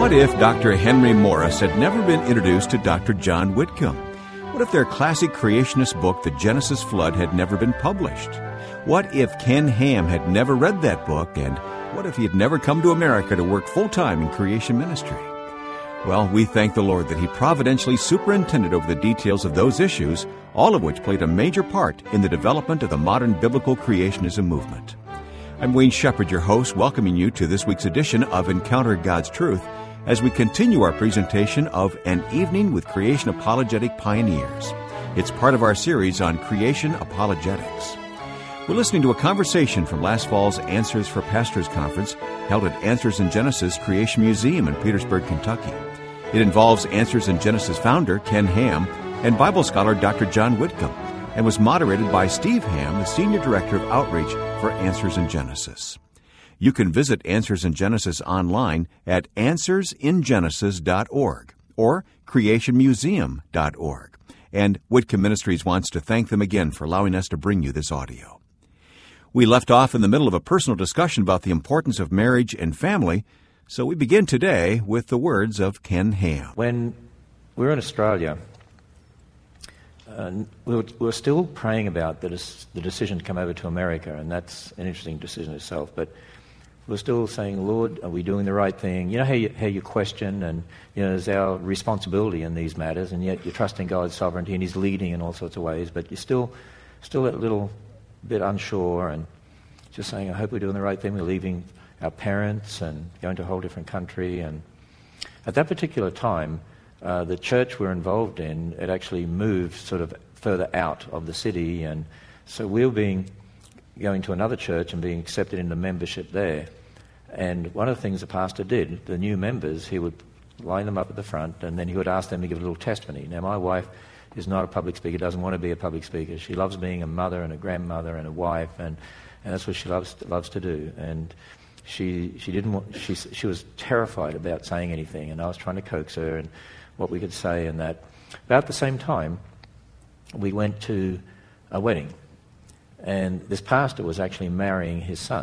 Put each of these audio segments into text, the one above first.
What if Dr. Henry Morris had never been introduced to Dr. John Whitcomb? What if their classic creationist book, The Genesis Flood, had never been published? What if Ken Ham had never read that book? And what if he had never come to America to work full-time in creation ministry? Well, we thank the Lord that He providentially superintended over the details of those issues, all of which played a major part in the development of the modern biblical creationism movement. I'm Wayne Shepherd, your host, welcoming you to this week's edition of Encounter God's Truth as we continue our presentation of An Evening with Creation Apologetic Pioneers. It's part of our series on creation apologetics. We're listening to a conversation from last fall's Answers for Pastors Conference held at Answers in Genesis Creation Museum in Petersburg, Kentucky. It involves Answers in Genesis founder Ken Ham and Bible scholar Dr. John Whitcomb, and was moderated by Steve Ham, the Senior Director of Outreach for Answers in Genesis. You can visit Answers in Genesis online at answersingenesis.org or creationmuseum.org. And Whitcomb Ministries wants to thank them again for allowing us to bring you this audio. We left off in the middle of a personal discussion about the importance of marriage and family, so we begin today with the words of Ken Ham. When we were in Australia, we were still praying about the decision to come over to America, and that's an interesting decision itself. But we're still saying, Lord, are we doing the right thing? You know how you question, and there's our responsibility in these matters, and yet you're trusting God's sovereignty and He's leading in all sorts of ways, but you're still a little bit unsure, and just saying, I hope we're doing the right thing. We're leaving our parents and going to a whole different country. And at that particular time, the church we're involved in, it actually moved sort of further out of the city, and so we were going to another church and being accepted into membership there. And one of the things the pastor did, the new members, he would line them up at the front, and then he would ask them to give a little testimony. Now, my wife is not a public speaker, doesn't want to be a public speaker. She loves being a mother and a grandmother and a wife, and that's what she loves to do. And she was terrified about saying anything, and I was trying to coax her and what we could say. And that about the same time, we went to a wedding, and this pastor was actually marrying his son.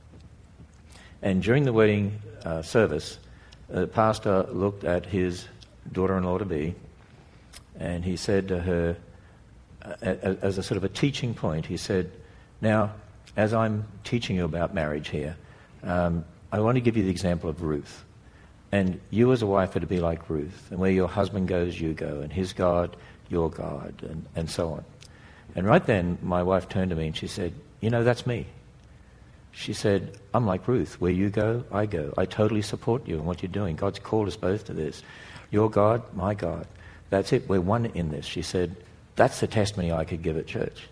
And during the wedding service, the pastor looked at his daughter-in-law-to-be, and he said to her, as a sort of a teaching point, he said, now, as I'm teaching you about marriage here, I want to give you the example of Ruth. And you as a wife are to be like Ruth, and where your husband goes, you go, and his God, your God, and so on. And right then, my wife turned to me and she said, that's me. She said, I'm like Ruth. Where you go, I go. I totally support you in what you're doing. God's called us both to this. Your God, my God. That's it. We're one in this. She said, that's the testimony I could give at church.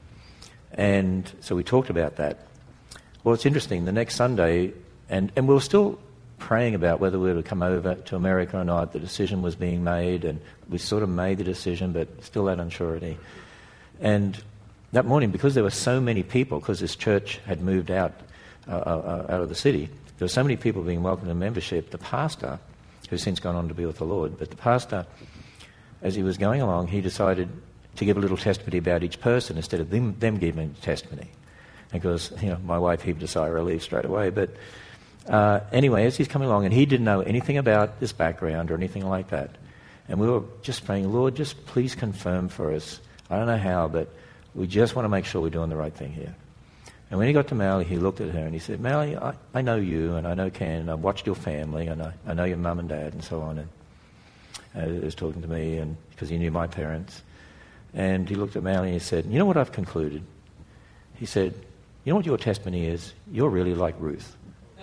And so we talked about that. Well, it's interesting. The next Sunday, and we were still praying about whether we were to come over to America or not. The decision was being made, and we sort of made the decision, but still that unsurety. And that morning, because there were so many people, because this church had moved out of the city, there were so many people being welcomed to membership. The pastor, who's since gone on to be with the Lord, but the pastor, as he was going along, he decided to give a little testimony about each person instead of them giving testimony. Because my wife heaved a sigh of relief straight away. But anyway, as he's coming along, and he didn't know anything about this background or anything like that, and we were just praying, Lord, just please confirm for us. I don't know how, but we just want to make sure we're doing the right thing here. And when he got to Mally, he looked at her and he said, Mally, I know you, and I know Ken, and I've watched your family, and I know your mum and dad, and so on. And he was talking to me, and because he knew my parents. And he looked at Mally and he said, you know what I've concluded? He said, you know what your testimony is? You're really like Ruth.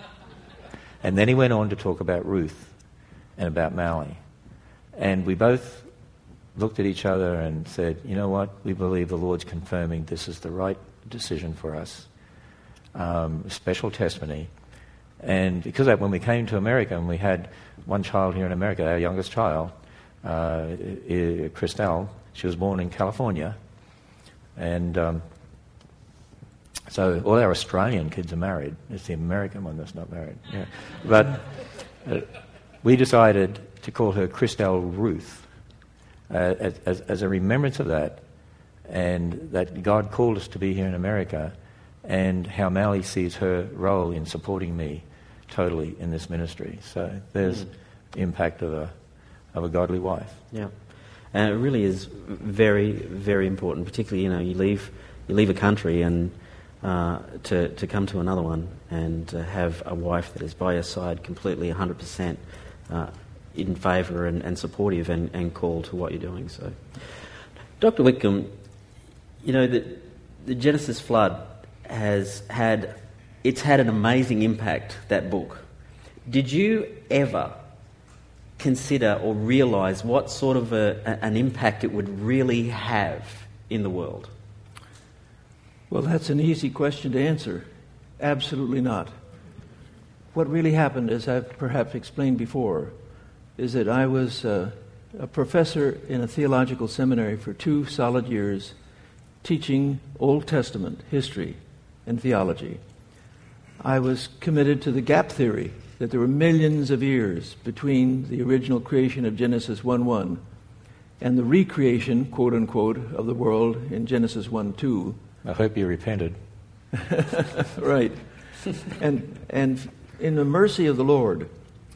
And then he went on to talk about Ruth and about Mally. And we both looked at each other and said, you know what? We believe the Lord's confirming this is the right decision for us. Special testimony. And because of that, when we came to America and we had one child here in America, our youngest child, Christelle, she was born in California. And so all our Australian kids are married. It's the American one that's not married. Yeah. But we decided to call her Christelle Ruth as a remembrance of that, and that God called us to be here in America, and how Mally sees her role in supporting me totally in this ministry. So there's impact of a godly wife. Yeah, and it really is very, very important. Particularly, you leave a country and to come to another one and have a wife that is by your side completely 100% in favour and supportive and called to what you're doing. So, Dr. Whitcomb, the Genesis flood has had an amazing impact, that book. Did you ever consider or realise what sort of an impact it would really have in the world? Well, that's an easy question to answer. Absolutely not. What really happened, as I've perhaps explained before, is that I was a professor in a theological seminary for 2 solid years, teaching Old Testament history and theology. I was committed to the gap theory, that there were millions of years between the original creation of Genesis 1:1 and the recreation, quote-unquote, of the world in Genesis 1:2. I hope you repented. Right. And in the mercy of the Lord,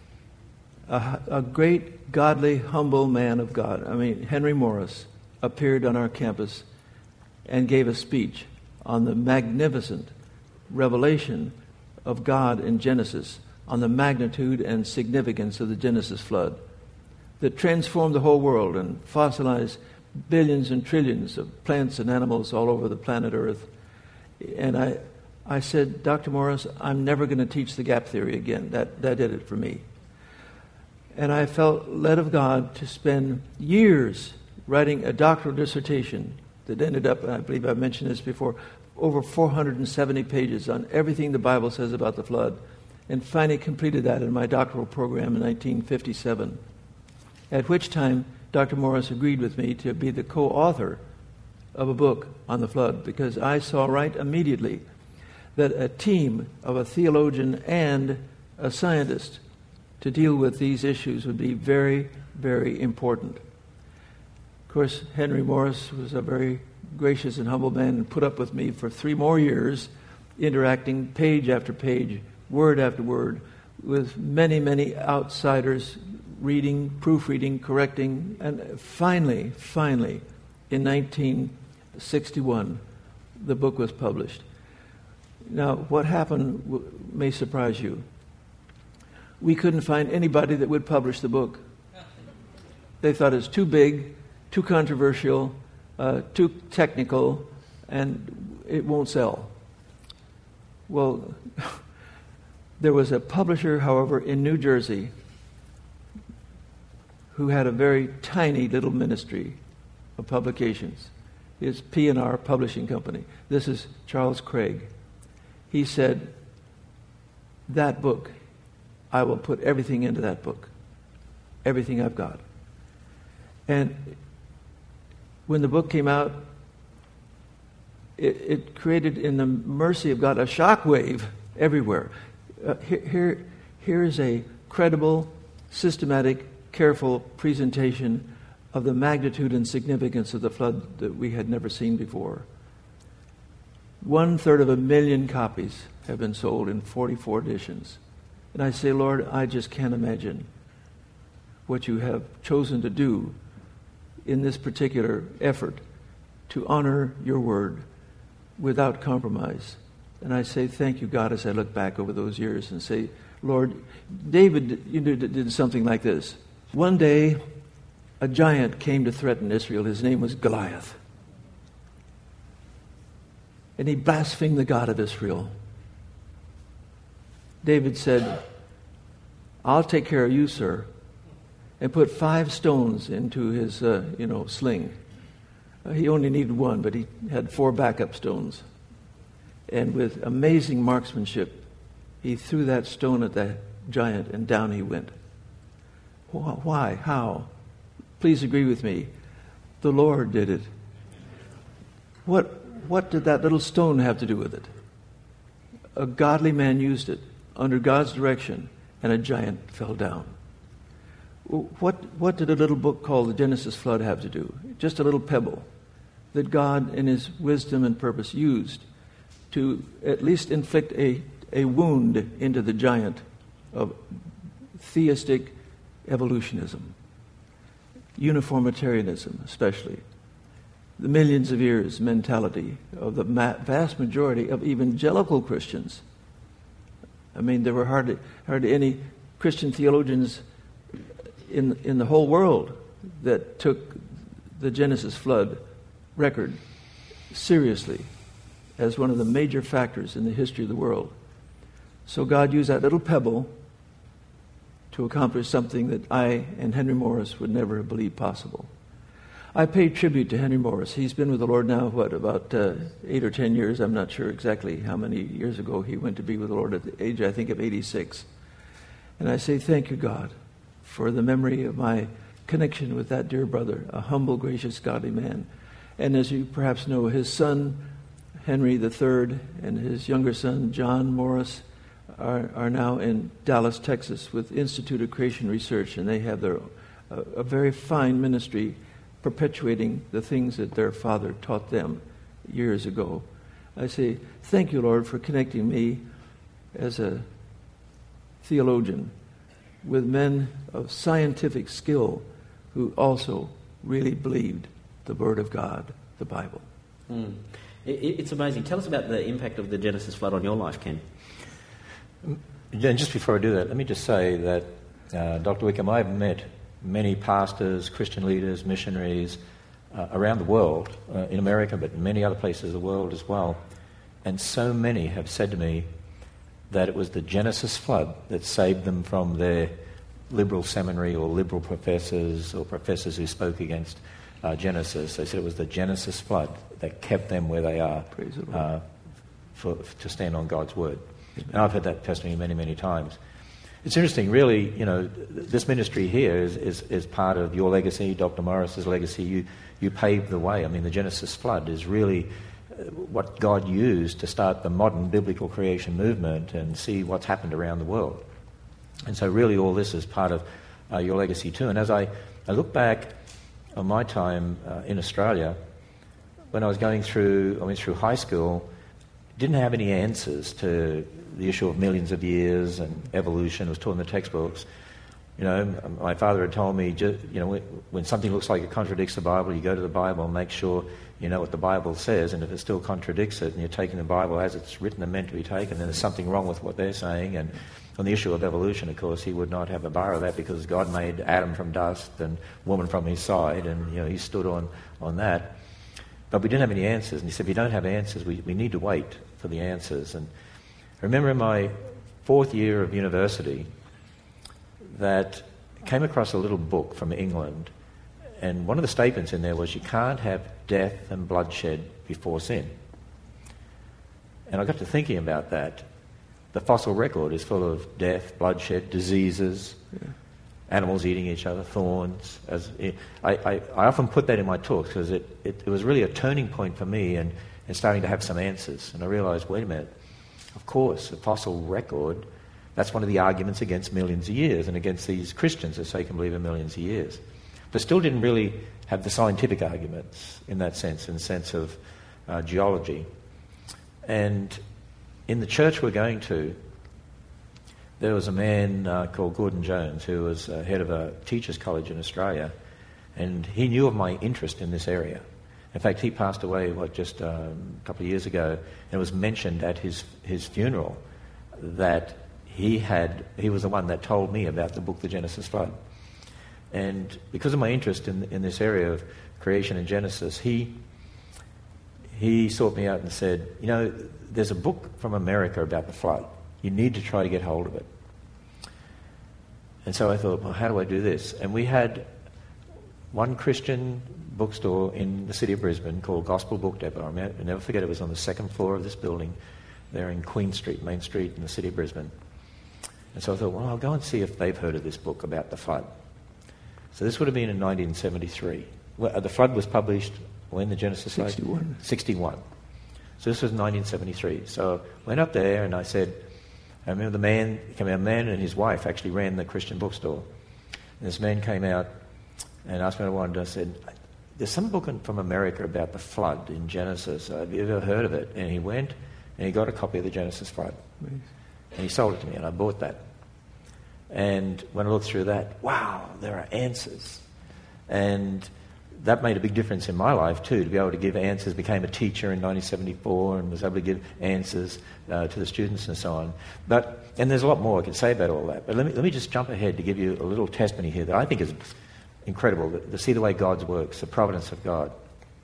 a great, godly, humble man of God, Henry Morris, appeared on our campus and gave a speech on the magnificent revelation of God in Genesis, on the magnitude and significance of the Genesis flood that transformed the whole world and fossilized billions and trillions of plants and animals all over the planet Earth. And I said, Dr. Morris, I'm never going to teach the gap theory again. That did it for me. And I felt led of God to spend years writing a doctoral dissertation that ended up, and I believe I've mentioned this before, over 470 pages on everything the Bible says about the flood, and finally completed that in my doctoral program in 1957, at which time Dr. Morris agreed with me to be the co-author of a book on the flood, because I saw right immediately that a team of a theologian and a scientist to deal with these issues would be very, very important. Of course, Henry Morris was a very gracious and humble man and put up with me for 3 more years, interacting page after page, word after word, with many, many outsiders, reading, proofreading, correcting, and finally, in 1961, the book was published. Now, what happened may surprise you. We couldn't find anybody that would publish the book. They thought it was too big, too controversial, too technical, and it won't sell. Well, there was a publisher, however, in New Jersey who had a very tiny little ministry of publications. It's P&R Publishing Company. This is Charles Craig. He said, that book, I will put everything into that book, everything I've got. And when the book came out, it created, in the mercy of God, a shockwave everywhere. Here is a credible, systematic, careful presentation of the magnitude and significance of the flood that we had never seen before. 1/3 of a million copies have been sold in 44 editions. And I say, Lord, I just can't imagine what you have chosen to do in this particular effort to honor your word without compromise. And I say, thank you, God, as I look back over those years and say, Lord, David did something like this. One day, a giant came to threaten Israel. His name was Goliath. And he blasphemed the God of Israel. David said, I'll take care of you, sir, and put 5 stones into his, sling. He only needed 1, but he had 4 backup stones. And with amazing marksmanship, he threw that stone at the giant, and down he went. Why? How? Please agree with me. The Lord did it. What did that little stone have to do with it? A godly man used it under God's direction, and a giant fell down. What did a little book called the Genesis Flood have to do? Just a little pebble that God, in his wisdom and purpose, used to at least inflict a wound into the giant of theistic, evolutionism, uniformitarianism especially, the millions of years mentality of the vast majority of evangelical Christians. I mean, there were hardly any Christian theologians in the whole world that took the Genesis flood record seriously as one of the major factors in the history of the world. So God used that little pebble to accomplish something that I and Henry Morris would never have believed possible. I pay tribute to Henry Morris. He's been with the Lord now, about 8 or 10 years. I'm not sure exactly how many years ago he went to be with the Lord at the age, I think, of 86. And I say, thank you, God, for the memory of my connection with that dear brother, a humble, gracious, godly man. And as you perhaps know, his son, Henry III, and his younger son, John Morris, are now in Dallas, Texas, with Institute of Creation Research, and they have a very fine ministry perpetuating the things that their father taught them years ago. I say, thank you, Lord, for connecting me as a theologian with men of scientific skill who also really believed the Word of God, the Bible. It's amazing. Tell us about the impact of the Genesis flood on your life, Ken. And just before I do that, let me just say that, Dr. Wickham, I've met many pastors, Christian leaders, missionaries around the world, in America, but in many other places of the world as well. And so many have said to me that it was the Genesis flood that saved them from their liberal seminary or liberal professors or professors who spoke against Genesis. They said it was the Genesis flood that kept them where they are. Praise the Lord. To stand on God's Word. And I've heard that testimony many, many times. It's interesting, really, this ministry here is part of your legacy, Dr. Morris's legacy. You paved the way. I mean, the Genesis flood is really what God used to start the modern biblical creation movement and see what's happened around the world. And so really all this is part of your legacy too. And as I look back on my time in Australia, when I went through high school, didn't have any answers to the issue of millions of years and evolution. It was taught in the textbooks. My father had told me, when something looks like it contradicts the Bible, you go to the Bible and make sure you know what the Bible says, and if it still contradicts it and you're taking the Bible as it's written and meant to be taken, then there's something wrong with what they're saying. And on the issue of evolution, of course, he would not have a bar of that because God made Adam from dust and woman from his side, and he stood on that. But we didn't have any answers, and he said, if you don't have answers, we need to wait for the answers. And I remember in my 4th year of university that I came across a little book from England, and one of the statements in there was you can't have death and bloodshed before sin. And I got to thinking about that. The fossil record is full of death, bloodshed, diseases, animals eating each other, thorns. I often put that in my talks because it was really a turning point for me and starting to have some answers. And I realized, wait a minute, of course, the fossil record, that's one of the arguments against millions of years and against these Christians that say can believe in millions of years. But still didn't really have the scientific arguments in that sense, in the sense of geology. And in the church we're going to, there was a man called Gordon Jones who was head of a teachers' college in Australia, and he knew of my interest in this area. In fact, he passed away, just a couple of years ago, and it was mentioned at his funeral that he was the one that told me about the book, The Genesis Flood. And because of my interest in this area of creation and Genesis, he sought me out and said, there's a book from America about the flood. You need to try to get hold of it. And so I thought, well, how do I do this? And we had one Christian bookstore in the city of Brisbane called Gospel Book Depot. I'll never forget, it was on the 2nd floor of this building there in Queen Street, Main Street in the city of Brisbane. And so I thought, well, I'll go and see if they've heard of this book about the flood. So this would have been in 1973. The flood was published when the Genesis flood? 61. So this was 1973. So I went up there and I said, I remember a man and his wife actually ran the Christian bookstore. And this man came out and asked me what I wanted. I said, there's some book from America about the flood in Genesis. Have you ever heard of it? And he went and he got a copy of the Genesis flood. Nice. And he sold it to me and I bought that. And when I looked through that, wow, there are answers. And that made a big difference in my life too, to be able to give answers. Became a teacher in 1974 and was able to give answers to the students and so on. And there's a lot more I can say about all that. But let me just jump ahead to give you a little testimony here that I think is incredible, to see the way God works, the providence of God.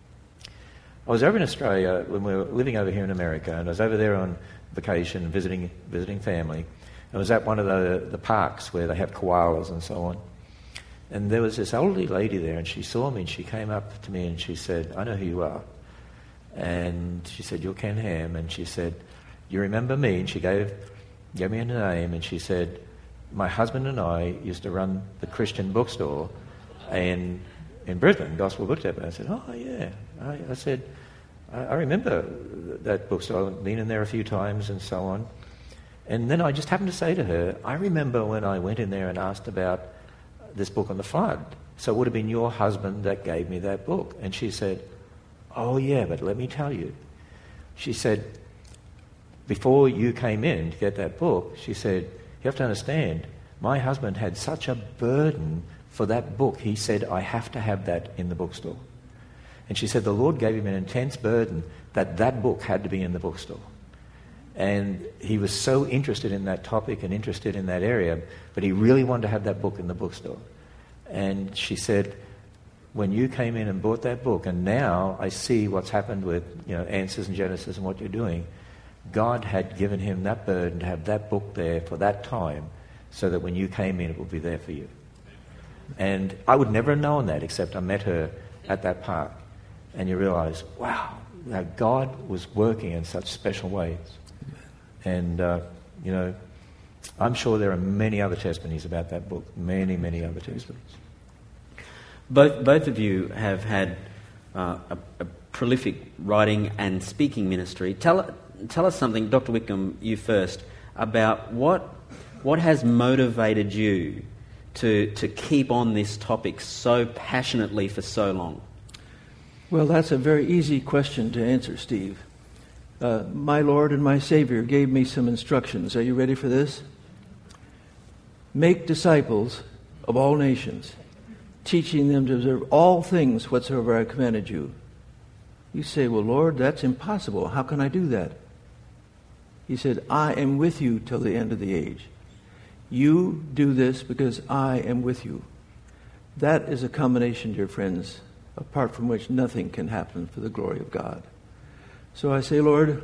I was over in Australia when we were living over here in America, and I was over there on vacation visiting family. I was at one of the parks where they have koalas and so on. And there was this elderly lady there, and she saw me, and she came up to me and she said, "I know who you are." And she said, "You're Ken Ham." And she said, "You remember me?" And she gave me a name, and she said, "My husband and I used to run the Christian bookstore in Brisbane, Gospel Book Depot." I said, "Oh, yeah." I said, I remember that bookstore. I've been in there a few times and so on. And then I just happened to say to her, "I remember when I went in there and asked about this book on the flood. So it would have been your husband that gave me that book." And she said, "Oh, yeah, but let me tell you." She said, "Before you came in to get that book," she said, "you have to understand, my husband had such a burden for that book. He said, I have to have that in the bookstore." And she said the Lord gave him an intense burden that book had to be in the bookstore. And he was so interested in that topic and interested in that area, but he really wanted to have that book in the bookstore. And she said, when you came in and bought that book, and now I see what's happened with Answers in Genesis and what you're doing, God had given him that burden to have that book there for that time, so that when you came in, it would be there for you. And I would never have known that except I met her at that park. And you realize, wow, God was working in such special ways. And, I'm sure there are many other testimonies about that book, many, many other testimonies. Both of you have had a prolific writing and speaking ministry. Tell us something, Dr. Whitcomb, you first, about what has motivated you to keep on this topic so passionately for so long? Well, that's a very easy question to answer, Steve. My Lord and my Savior gave me some instructions. Are you ready for this? Make disciples of all nations, teaching them to observe all things whatsoever I commanded you. You say, "Well, Lord, that's impossible. How can I do that?" He said, "I am with you till the end of the age. You do this because I am with you." That is a combination, dear friends, apart from which nothing can happen for the glory of God. So I say, Lord,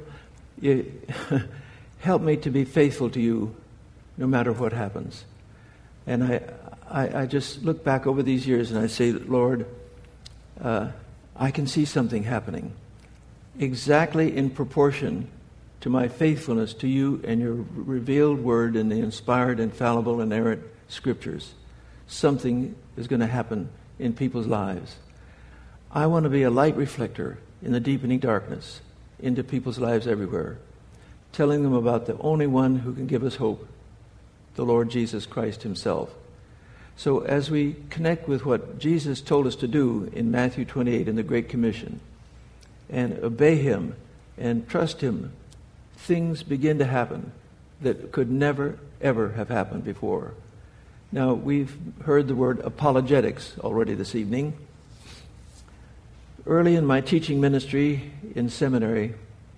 help me to be faithful to you no matter what happens. And I just look back over these years and I say, Lord, I can see something happening exactly in proportion to my faithfulness to you and your revealed word and the inspired, infallible, inerrant scriptures. Something is going to happen in people's lives. I want to be a light reflector in the deepening darkness into people's lives everywhere, telling them about the only one who can give us hope, the Lord Jesus Christ himself. So as we connect with what Jesus told us to do in Matthew 28 in the Great Commission, and obey him and trust him, things begin to happen that could never, ever have happened before. Now, we've heard the word apologetics already this evening. Early in my teaching ministry in seminary,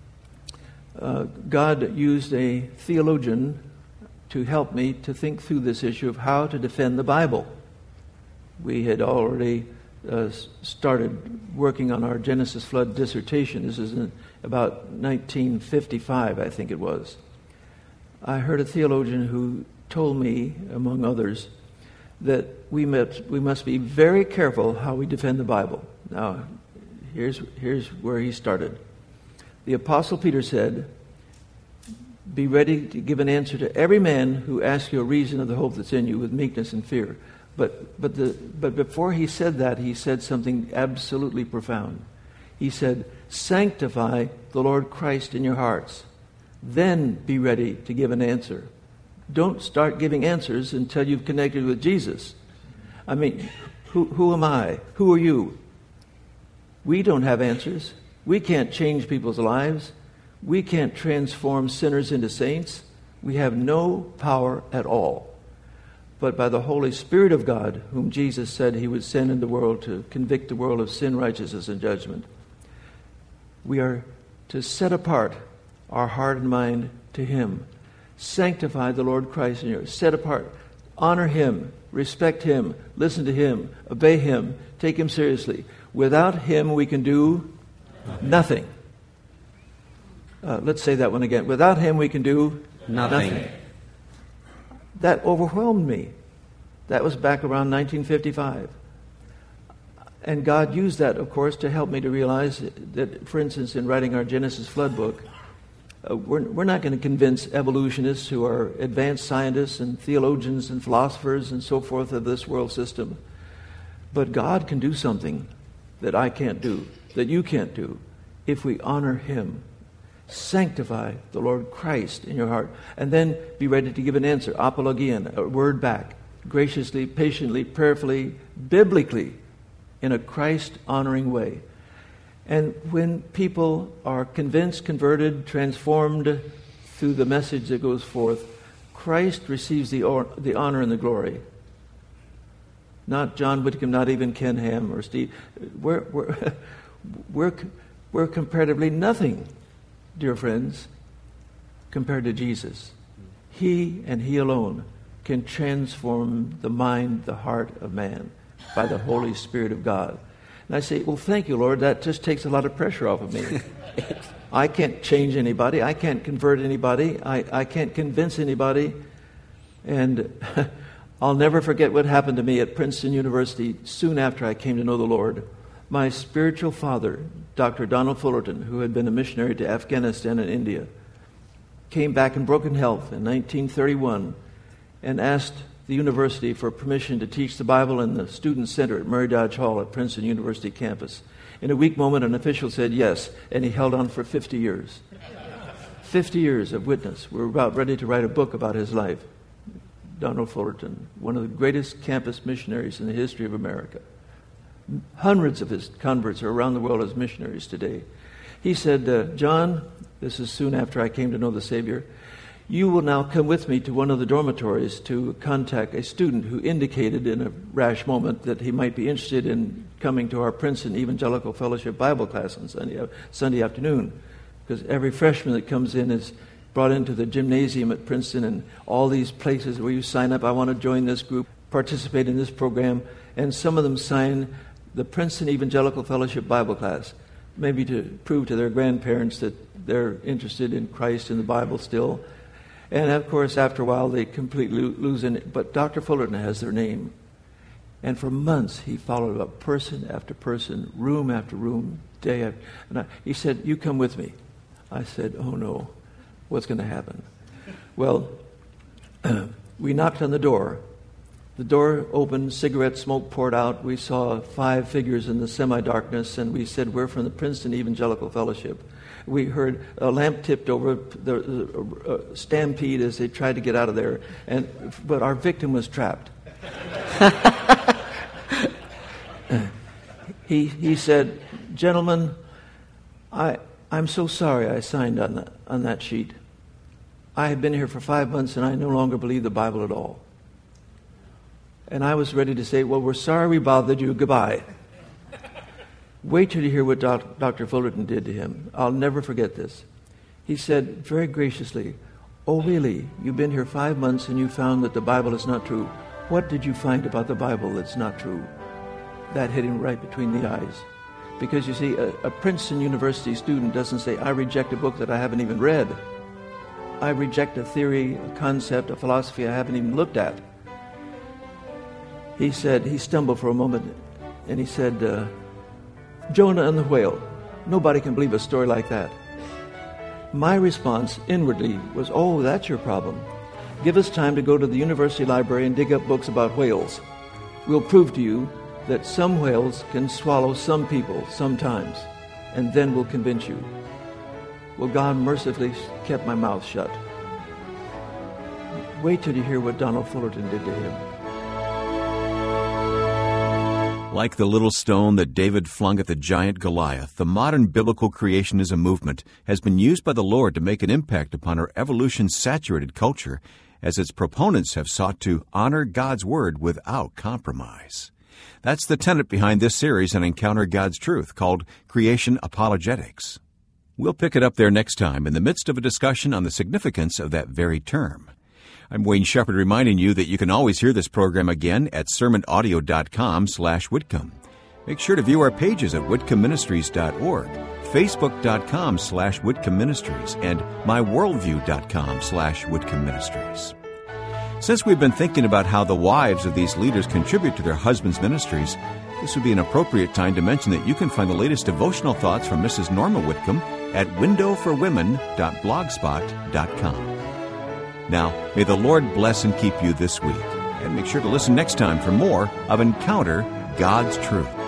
God used a theologian to help me to think through this issue of how to defend the Bible. We had already started working on our Genesis flood dissertation. This is in about 1955, I think it was. I heard a theologian who told me, among others, that we must be very careful how we defend the Bible. Now, here's where he started. The Apostle Peter said, "Be ready to give an answer to every man who asks you a reason of the hope that's in you with meekness and fear." But before he said that, he said something absolutely profound. He said, "Sanctify the Lord Christ in your hearts. Then be ready to give an answer." Don't start giving answers until you've connected with Jesus. I mean, who am I? Who are you? We don't have answers. We can't change people's lives. We can't transform sinners into saints. We have no power at all. but by the Holy Spirit of God, whom Jesus said he would send in the world to convict the world of sin, righteousness, and judgment. We are to set apart our heart and mind to him. Sanctify the Lord Christ in you. Set apart. Honor him. Respect him. Listen to him. Obey him. Take him seriously. Without him, we can do nothing. Let's say that one again. Without him, we can do nothing. That overwhelmed me. That was back around 1955. And God used that, of course, to help me to realize that, for instance, in writing our Genesis flood book, we're not going to convince evolutionists who are advanced scientists and theologians and philosophers and so forth of this world system. But God can do something that I can't do, that you can't do, if we honor him. Sanctify the Lord Christ in your heart. And then be ready to give an answer. Apologian, a word back. Graciously, patiently, prayerfully, biblically, in a Christ-honoring way. And when people are convinced, converted, transformed through the message that goes forth, Christ receives the honor and the glory. Not John Whitcomb, not even Ken Ham or Steve. We're comparatively nothing, dear friends, compared to Jesus. He and he alone can transform the mind, the heart of man by the Holy Spirit of God. And I say, well, thank you, Lord. That just takes a lot of pressure off of me. I can't change anybody. I can't convert anybody. I can't convince anybody. And I'll never forget what happened to me at Princeton University soon after I came to know the Lord. My spiritual father, Dr. Donald Fullerton, who had been a missionary to Afghanistan and India, came back in broken health in 1931 and asked the university for permission to teach the Bible in the Student Center at Murray Dodge Hall at Princeton University campus. In a weak moment, an official said yes, and he held on for 50 years. 50 years of witness. We're about ready to write a book about his life. Donald Fullerton, one of the greatest campus missionaries in the history of America. Hundreds of his converts are around the world as missionaries today. He said, John, this is soon after I came to know the Savior, you will now come with me to one of the dormitories to contact a student who indicated in a rash moment that he might be interested in coming to our Princeton Evangelical Fellowship Bible class on Sunday afternoon. Because every freshman that comes in is brought into the gymnasium at Princeton and all these places where you sign up, I want to join this group, participate in this program, and some of them sign the Princeton Evangelical Fellowship Bible class, maybe to prove to their grandparents that they're interested in Christ and the Bible still. And, of course, after a while, they completely lose it. But Dr. Fullerton has their name. And for months, he followed up person after person, room after room, day after... And he said, you come with me. I said, oh, no. What's going to happen? Well, we knocked on the door. The door opened, cigarette smoke poured out. We saw 5 figures in the semi-darkness, and we said, we're from the Princeton Evangelical Fellowship. We heard a lamp tipped over, the stampede as they tried to get out of there, but our victim was trapped. He said, gentlemen, I'm so sorry I signed on that sheet. I have been here for 5 months and I no longer believe the Bible at all. And I was ready to say, well, we're sorry we bothered you. Goodbye. Wait till you hear what Dr. Fullerton did to him. I'll never forget this. He said very graciously, oh, really? You've been here 5 months and you found that the Bible is not true. What did you find about the Bible that's not true? That hit him right between the eyes. Because, you see, a Princeton University student doesn't say, I reject a book that I haven't even read. I reject a theory, a concept, a philosophy I haven't even looked at. He said, he stumbled for a moment, and he said, Jonah and the whale. Nobody can believe a story like that. My response inwardly was, oh, that's your problem. Give us time to go to the university library and dig up books about whales. We'll prove to you that some whales can swallow some people sometimes, and then we'll convince you. Well, God mercifully kept my mouth shut. Wait till you hear what Donald Fullerton did to him. Like the little stone that David flung at the giant Goliath, the modern biblical creationism movement has been used by the Lord to make an impact upon our evolution-saturated culture as its proponents have sought to honor God's Word without compromise. That's the tenet behind this series on Encounter God's Truth, called Creation Apologetics. We'll pick it up there next time in the midst of a discussion on the significance of that very term. I'm Wayne Shepherd reminding you that you can always hear this program again at sermonaudio.com/Whitcomb. Make sure to view our pages at whitcombministries.org, facebook.com/Whitcomb Ministries, and myworldview.com/Whitcomb Ministries. Since we've been thinking about how the wives of these leaders contribute to their husbands' ministries, this would be an appropriate time to mention that you can find the latest devotional thoughts from Mrs. Norma Whitcomb at windowforwomen.blogspot.com. Now, may the Lord bless and keep you this week, and make sure to listen next time for more of Encounter God's Truth.